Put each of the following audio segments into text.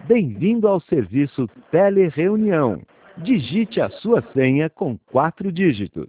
Bem-vindo ao serviço Telereunião. Digite a sua senha com 4 dígitos.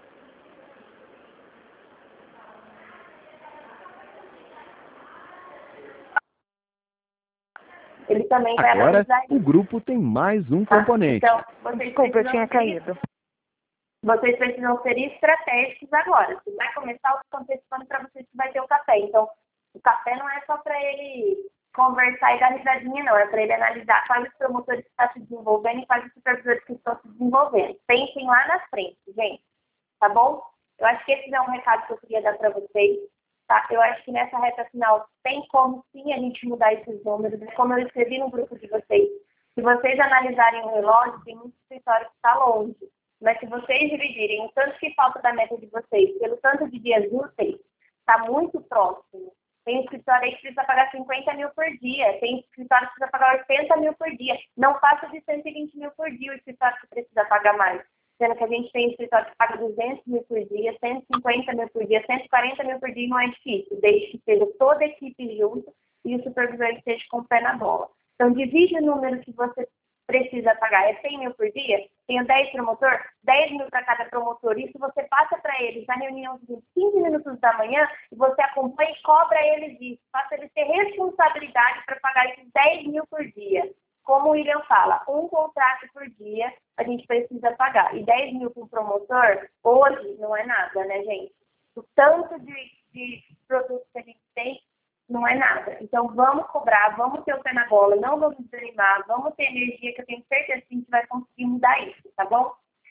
Ele também vai Agora, analisar o isso. grupo tem mais um componente. Então, vocês Desculpa, eu precisam tinha caído. Vocês precisam ser estratégicos agora. Se vai começar, eu estou antecipando para vocês que vai ter o café. Então, o café não é só para ele conversar e dar risadinha, não. É para ele analisar quais os promotores que estão se desenvolvendo e quais os supervisores que estão se desenvolvendo. Pensem lá na frente, gente. Tá bom? Eu acho que esse é um recado que eu queria dar para vocês. Tá? Eu acho que nessa reta final tem como sim a gente mudar esses números. Como eu escrevi no grupo de vocês, se vocês analisarem o relógio, tem muito escritório que está longe. Mas se vocês dividirem o tanto que falta da meta de vocês pelo tanto de dias úteis, está muito próximo. Tem escritório aí que precisa pagar 50 mil por dia, tem escritório que precisa pagar 80 mil por dia. Não passa de 120 mil por dia o escritório que precisa pagar mais. Sendo que a gente tem escritório que paga 200 mil por dia, 150 mil por dia, 140 mil por dia, e não é difícil. Desde que seja toda a equipe junto e o supervisor esteja com o pé na bola. Então, divide o número que você precisa pagar. É 100 mil por dia? Tenho 10 promotor, 10 mil para cada promotor. Isso você passa para eles na reunião de 15 minutos da manhã e você acompanha e cobra eles isso. Faça eles ter responsabilidade para pagar esses 10 mil por dia. Como o William fala, um contrato por dia a gente precisa pagar. E 10 mil para um promotor, hoje, não é nada, né, gente? O tanto de produtos que a gente tem, não é nada. Então, vamos cobrar, vamos ter o pé na bola, não vamos desanimar, vamos ter energia, que eu tenho certeza que a gente vai conseguir mudar isso, tá bom?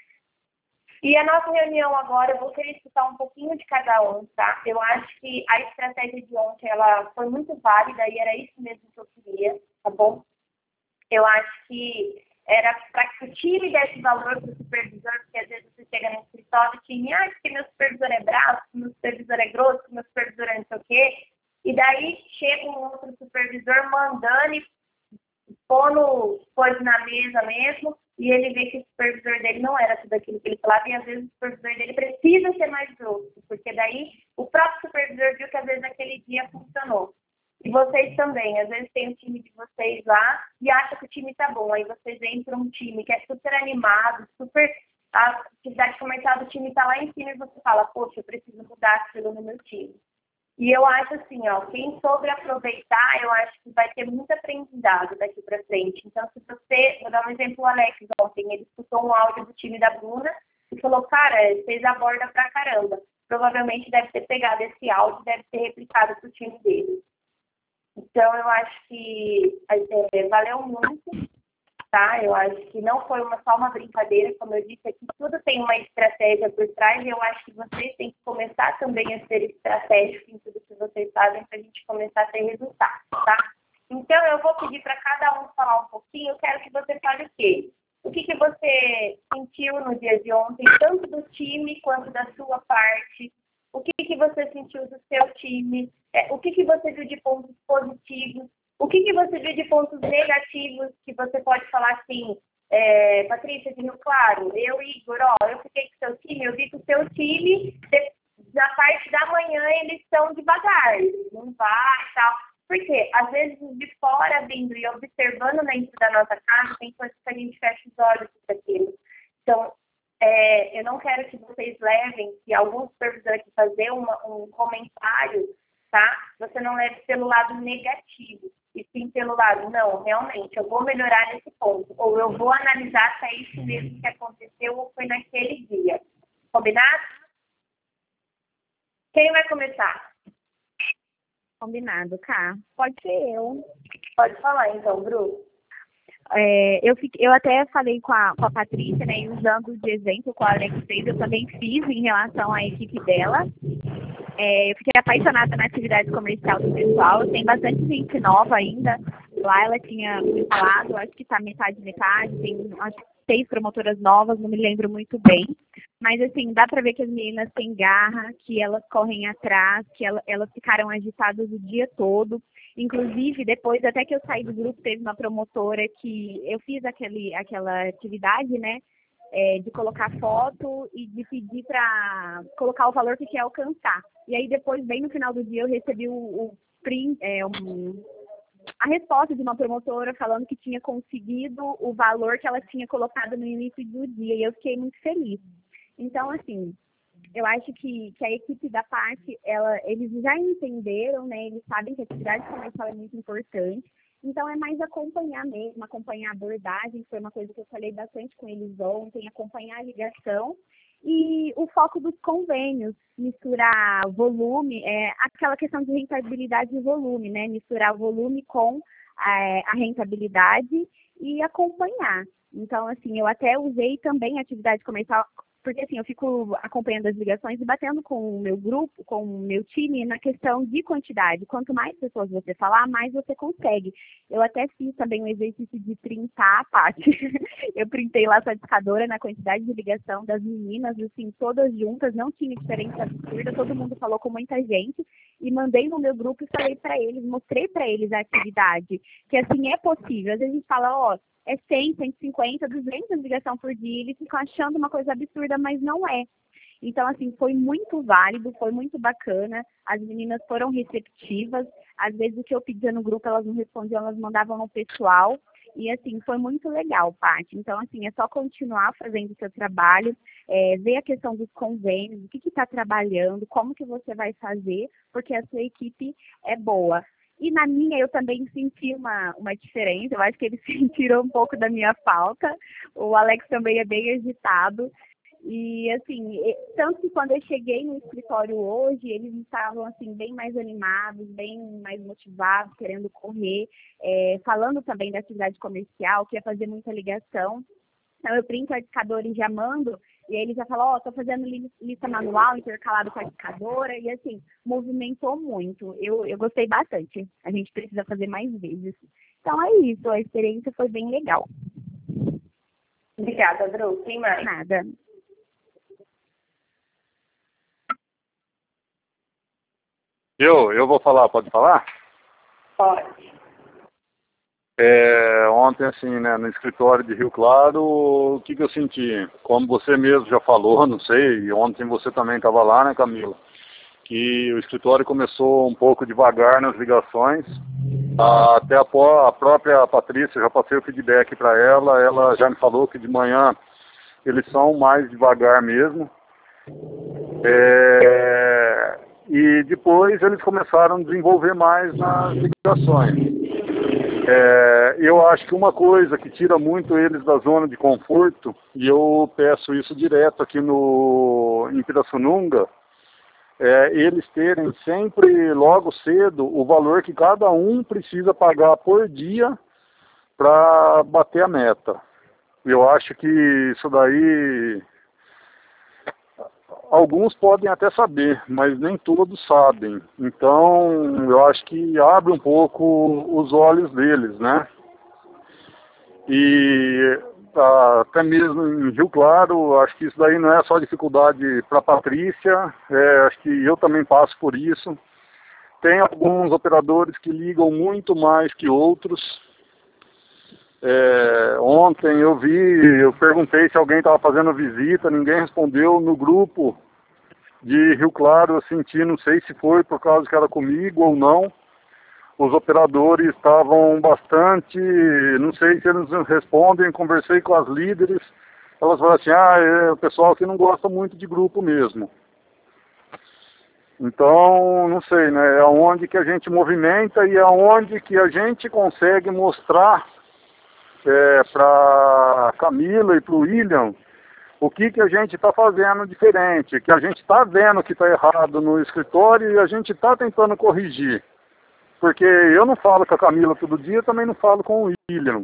E a nossa reunião agora, eu vou querer escutar um pouquinho de cada um, tá? Eu acho que a estratégia de ontem, ela foi muito válida e era isso mesmo que eu queria, tá bom? Eu acho que era para que o time desse valor para o supervisor, porque às vezes você chega no escritório e o time, porque meu supervisor é bravo, meu supervisor é grosso, meu supervisor é não sei o quê. E daí chega um outro supervisor mandando e pondo coisa na mesa mesmo, e ele vê que o supervisor dele não era tudo aquilo que ele falava, e às vezes o supervisor dele precisa ser mais grosso, porque daí o próprio supervisor viu que às vezes aquele dia funcionou. E vocês também, às vezes tem o time de vocês lá e acha que o time tá bom, aí vocês entram um time que é super animado, super... A atividade comercial do time tá lá em cima e você fala, poxa, eu preciso mudar aquilo no meu time. E eu acho assim, ó, quem soube aproveitar, eu acho que vai ter muito aprendizado daqui para frente. Então, se você, vou dar um exemplo, o Alex ontem, ele escutou um áudio do time da Bruna e falou, cara, vocês abordam pra caramba. Provavelmente deve ter pegado esse áudio, deve ter replicado pro time dele. Então, eu acho que valeu muito, tá? Eu acho que não foi só uma brincadeira, como eu disse aqui, tudo tem uma estratégia por trás e eu acho que vocês têm que começar também a ser estratégicos em tudo que vocês fazem para a gente começar a ter resultado, tá? Então, eu vou pedir para cada um falar um pouquinho, eu quero que você fale o quê? O que você sentiu no dia de ontem, tanto do time quanto da sua parte? O que você sentiu do seu time? O que você viu de pontos positivos? O que você viu de pontos negativos que você pode falar assim, Patrícia, viu, claro, eu e Igor, eu fiquei com o seu time, eu vi que o seu time, na parte da manhã, eles estão devagar, eles não vai e tal. Porque, às vezes, de fora, vindo e observando dentro da nossa casa, tem coisas que a gente fecha os olhos para aquilo. Então, eu não quero que vocês levem, se algum supervisor aqui fazer um comentário, tá? Você não leve pelo lado negativo, e sim pelo lado, não, realmente, eu vou melhorar nesse ponto, ou eu vou analisar se é isso mesmo que aconteceu ou foi naquele dia. Combinado? Quem vai começar? Combinado, Cá. Pode ser eu. Pode falar, então, Bru. Eu até falei com a Patrícia, né, e usando de exemplo com a Alex fez, eu também fiz em relação à equipe dela. Eu fiquei apaixonada na atividade comercial do pessoal, tem bastante gente nova ainda. Lá ela tinha me falado, acho que está metade, tem acho que 6 promotoras novas, não me lembro muito bem. Mas assim, dá para ver que as meninas têm garra, que elas correm atrás, que elas ficaram agitadas o dia todo. Inclusive, depois até que eu saí do grupo, teve uma promotora que eu fiz aquela atividade, né? De colocar foto e de pedir para colocar o valor que quer alcançar. E aí depois, bem no final do dia, eu recebi o print, a resposta de uma promotora falando que tinha conseguido o valor que ela tinha colocado no início do dia, e eu fiquei muito feliz. Então, assim, eu acho que a equipe da PAC, eles já entenderam, né? Eles sabem que a atividade comercial é muito importante. Então, é mais acompanhar mesmo, acompanhar a abordagem, que foi uma coisa que eu falei bastante com eles ontem, acompanhar a ligação. E o foco dos convênios, misturar volume, aquela questão de rentabilidade e volume, né? Misturar o volume com a rentabilidade e acompanhar. Então, assim, eu até usei também a atividade comercial, porque assim, eu fico acompanhando as ligações e batendo com o meu grupo, com o meu time, na questão de quantidade. Quanto mais pessoas você falar, mais você consegue. Eu até fiz também um exercício de printar a parte. Eu printei lá a certificadora na quantidade de ligação das meninas, assim, todas juntas, não tinha diferença absurda, todo mundo falou com muita gente, e mandei no meu grupo e falei para eles, mostrei para eles a atividade, que assim, é possível. Às vezes a gente fala, ó, é 100, 150, 200 ligações por dia, eles ficam achando uma coisa absurda, mas não é. Então, assim, foi muito válido, foi muito bacana, as meninas foram receptivas, às vezes o que eu pedia no grupo, elas não respondiam, elas mandavam no pessoal, e assim, foi muito legal, Paty. Então, assim, é só continuar fazendo o seu trabalho, ver a questão dos convênios, o que está trabalhando, como que você vai fazer, porque a sua equipe é boa. E na minha, eu também senti uma diferença, eu acho que eles sentiram um pouco da minha falta. O Alex também é bem agitado. E, assim, tanto que quando eu cheguei no escritório hoje, eles estavam, assim, bem mais animados, bem mais motivados, querendo correr, falando também da atividade comercial, que ia fazer muita ligação. Então, eu printo o indicador e já mando, e aí ele já falou, tô fazendo lista manual, intercalado com a indicadora, e assim, movimentou muito. Eu gostei bastante. A gente precisa fazer mais vezes. Então é isso, a experiência foi bem legal. Obrigada, Dru. Quem mais? Nada. Eu vou falar, pode falar? Pode. Ontem, assim, né, no escritório de Rio Claro, o que eu senti? Como você mesmo já falou, não sei, e ontem você também estava lá, né, Camila? Que o escritório começou um pouco devagar nas ligações, até a própria Patrícia, já passei o feedback para ela já me falou que de manhã eles são mais devagar mesmo. E depois eles começaram a desenvolver mais nas ligações. Eu acho que uma coisa que tira muito eles da zona de conforto, e eu peço isso direto aqui em Pirassununga, eles terem sempre, logo cedo, o valor que cada um precisa pagar por dia para bater a meta. Eu acho que isso daí, alguns podem até saber, mas nem todos sabem. Então, eu acho que abre um pouco os olhos deles, né? E até mesmo em Rio Claro, acho que isso daí não é só dificuldade para a Patrícia, acho que eu também passo por isso. Tem alguns operadores que ligam muito mais que outros. Ontem eu perguntei se alguém estava fazendo visita, ninguém respondeu. No grupo de Rio Claro eu senti, não sei se foi por causa que era comigo ou não, os operadores estavam bastante, não sei se eles respondem, conversei com as líderes, elas falaram assim, o pessoal que não gosta muito de grupo mesmo. Então, não sei, né, é onde que a gente movimenta e é onde que a gente consegue mostrar para Camila e para o William o que a gente está fazendo diferente, que a gente está vendo que está errado no escritório e a gente está tentando corrigir. Porque eu não falo com a Camila todo dia, também não falo com o William.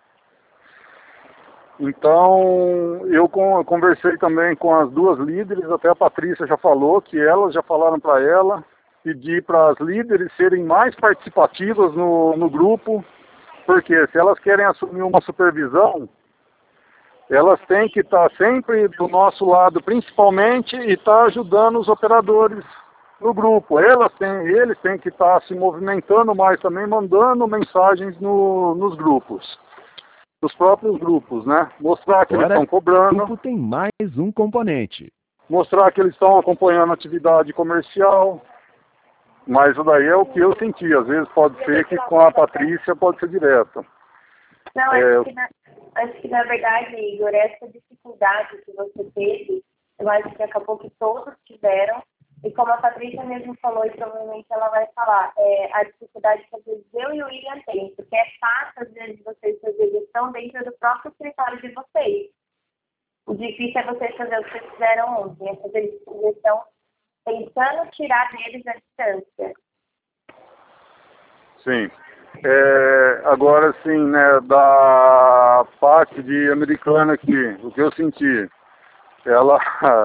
Então, eu conversei também com as duas líderes, até a Patrícia já falou, que elas já falaram para ela, pedir para as líderes serem mais participativas no grupo, porque se elas querem assumir uma supervisão, elas têm que estar sempre do nosso lado, principalmente, e estar ajudando os operadores no grupo. Eles têm que estar se movimentando mais também, mandando mensagens nos grupos, nos próprios grupos, né? Mostrar que eles estão cobrando. O grupo tem mais um componente. Mostrar que eles estão acompanhando a atividade comercial. Mas o daí é o que eu senti. Às vezes pode ser que com a Patrícia pode ser direto. Não, acho que na verdade, Igor, essa dificuldade que você teve, eu acho que acabou que todos tiveram. E como a Patrícia mesmo falou, e provavelmente ela vai falar, a dificuldade que às vezes eu e o William tem, porque é fácil às vezes vocês fazer gestão dentro do próprio escritório de vocês. O difícil é vocês fazer o que vocês fizeram ontem, é fazer gestão tentando tirar deles a distância. Sim. Agora sim, né, da parte de Americana aqui, o que eu senti, ela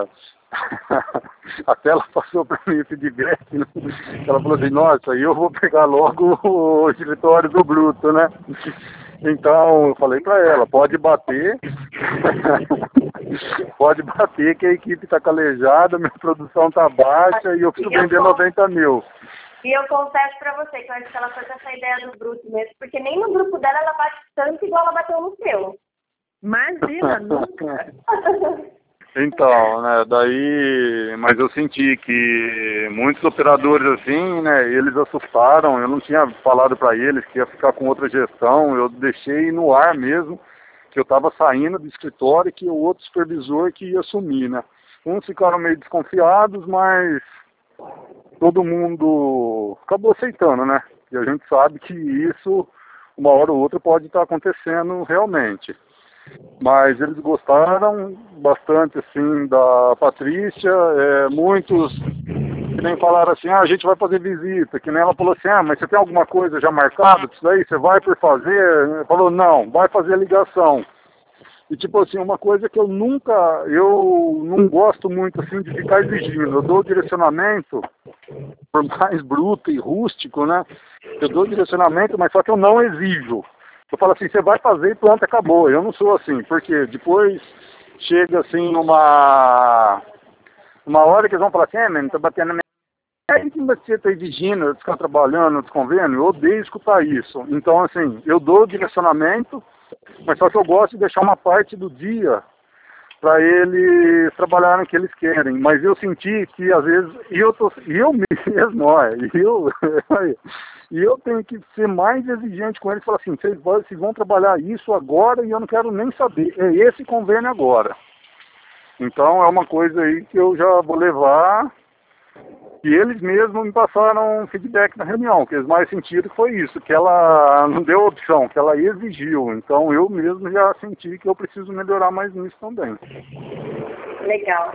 até ela passou para mim feedback, né? Ela falou assim, nossa, eu vou pegar logo o escritório do Bruto, né? Então eu falei para ela, pode bater, pode bater que a equipe está calejada, minha produção está baixa e eu preciso vender 90 mil. E eu confesso pra você que eu acho que ela foi com essa ideia do Bruto mesmo, porque nem no grupo dela ela bate tanto igual ela bateu no seu. Imagina, nunca. Então, né, daí, mas eu senti que muitos operadores assim, né, eles assustaram, eu não tinha falado para eles que ia ficar com outra gestão, eu deixei no ar mesmo, que eu estava saindo do escritório e que o outro supervisor que ia assumir, né. Uns ficaram meio desconfiados, mas todo mundo acabou aceitando, né? E a gente sabe que isso, uma hora ou outra, pode estar acontecendo realmente. Mas eles gostaram bastante, assim, da Patrícia. Muitos que nem falaram assim, a gente vai fazer visita. Que nem ela falou assim, mas você tem alguma coisa já marcada disso daí? Você vai por fazer? Falou, não, vai fazer a ligação. E tipo assim, uma coisa que eu não gosto muito assim de ficar exigindo. Eu dou direcionamento, por mais bruto e rústico, né? Eu dou direcionamento, mas só que eu não exijo. Eu falo assim, você vai fazer e pronto, acabou. Eu não sou assim, porque depois chega assim uma hora que eles vão falar assim, mano, tá batendo na minha... Aí que você está exigindo, eu ficar trabalhando no desconvênio, eu odeio escutar isso. Então assim, eu dou direcionamento, mas só que eu gosto de deixar uma parte do dia para eles trabalharem o que eles querem. Mas eu senti que às vezes eu mesmo, e eu tenho que ser mais exigente com eles, falar assim, vocês vão trabalhar isso agora e eu não quero nem saber, é esse convênio agora. Então é uma coisa aí que eu já vou levar. E eles mesmos me passaram um feedback na reunião, que eles mais sentiram foi isso, que ela não deu opção, que ela exigiu. Então eu mesmo já senti que eu preciso melhorar mais nisso também. Legal.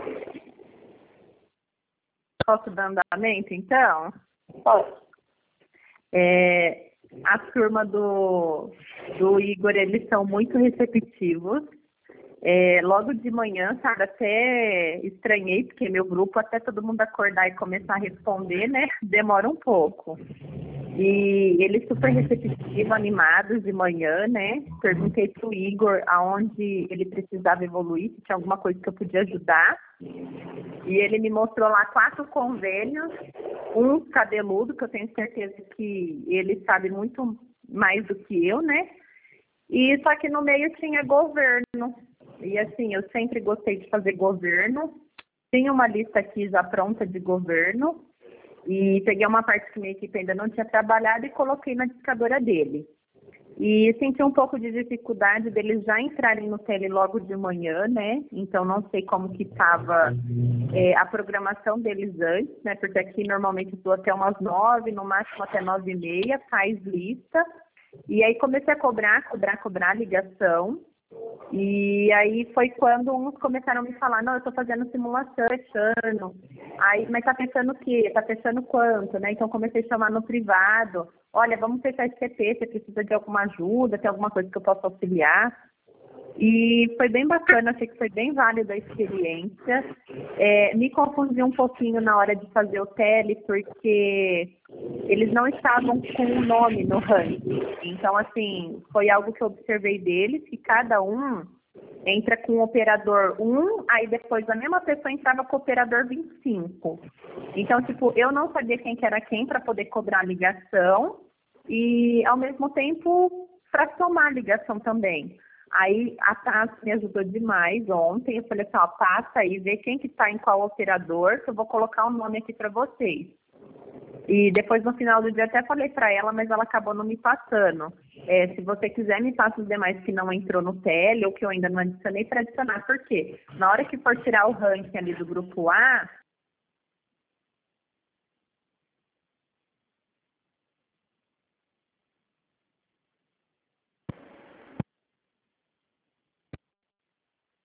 Posso dar andamento, então? Pode. A turma do Igor, eles são muito receptivos. Logo de manhã, sabe, até estranhei, porque meu grupo, até todo mundo acordar e começar a responder, né, demora um pouco. E eles super receptivos, animados de manhã, né, perguntei pro Igor aonde ele precisava evoluir, se tinha alguma coisa que eu podia ajudar. E ele me mostrou lá 4 convênios, um cabeludo, que eu tenho certeza que ele sabe muito mais do que eu, né, e só que no meio tinha governo. E assim, eu sempre gostei de fazer governo. Tinha uma lista aqui já pronta de governo. E peguei uma parte que minha equipe ainda não tinha trabalhado e coloquei na discadora dele. E senti um pouco de dificuldade deles já entrarem no tele logo de manhã, né? Então não sei como que estava a programação deles antes, né? Porque aqui normalmente eu estou até umas 9, no máximo até 9h30, faz lista. E aí comecei a cobrar ligação. E aí foi quando uns começaram a me falar, não, eu estou fazendo simulação, fechando. Aí, mas tá fechando o quê? Tá fechando quanto, né? Então comecei a chamar no privado. Olha, vamos fechar esse CP, você precisa de alguma ajuda, tem alguma coisa que eu possa auxiliar? E foi bem bacana, achei que foi bem válida a experiência. Me confundi um pouquinho na hora de fazer o tele, porque eles não estavam com o nome no ranking. Então, assim, foi algo que eu observei deles, que cada um entra com o operador 1, aí depois a mesma pessoa entrava com o operador 25. Então, tipo, eu não sabia quem que era quem para poder cobrar a ligação e, ao mesmo tempo, para tomar a ligação também. Aí a Tati me ajudou demais ontem. Eu falei assim, passa aí, vê quem que está em qual operador, que eu vou colocar o nome aqui para vocês. E depois, no final do dia, até falei para ela, mas ela acabou não me passando. Se você quiser, me passa os demais que não entrou no TL ou que eu ainda não adicionei para adicionar. Por quê? Na hora que for tirar o ranking ali do grupo A,